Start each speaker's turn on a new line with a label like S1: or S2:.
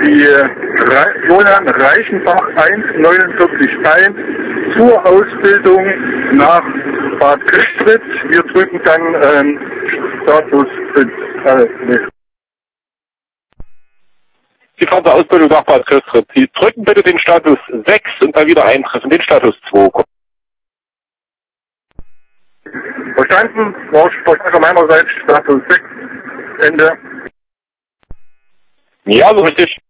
S1: die Johann Reichenbach 149 ein zur Ausbildung nach Bad Christritz. Wir drücken dann Status 5.
S2: Sie fahren zur Ausbildung nach Bad Christritz. Sie drücken bitte den Status 6 und dann wieder eintreffen, den Status 2.
S1: Verstanden? Verstanden von meiner Seite, Status 6. Ende.
S2: Ja, so richtig.